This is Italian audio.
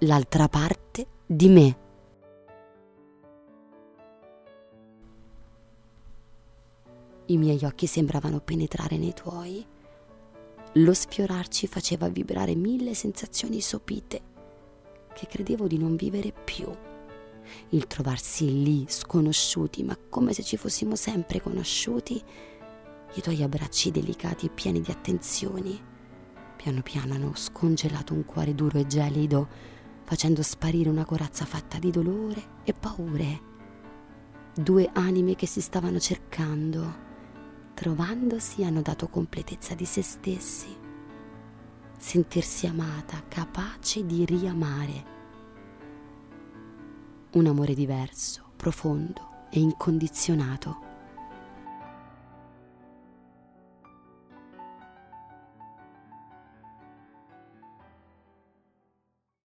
l'altra parte di me. I miei occhi sembravano penetrare nei tuoi. Lo sfiorarci faceva vibrare 1000 sensazioni sopite che credevo di non vivere più. Il trovarsi lì, sconosciuti, ma come se ci fossimo sempre conosciuti, i tuoi abbracci delicati e pieni di attenzioni, piano piano hanno scongelato un cuore duro e gelido, facendo sparire una corazza fatta di dolore e paure. 2 anime che si stavano cercando, trovandosi hanno dato completezza di se stessi. Sentirsi amata, capace di riamare. Un amore diverso, profondo e incondizionato.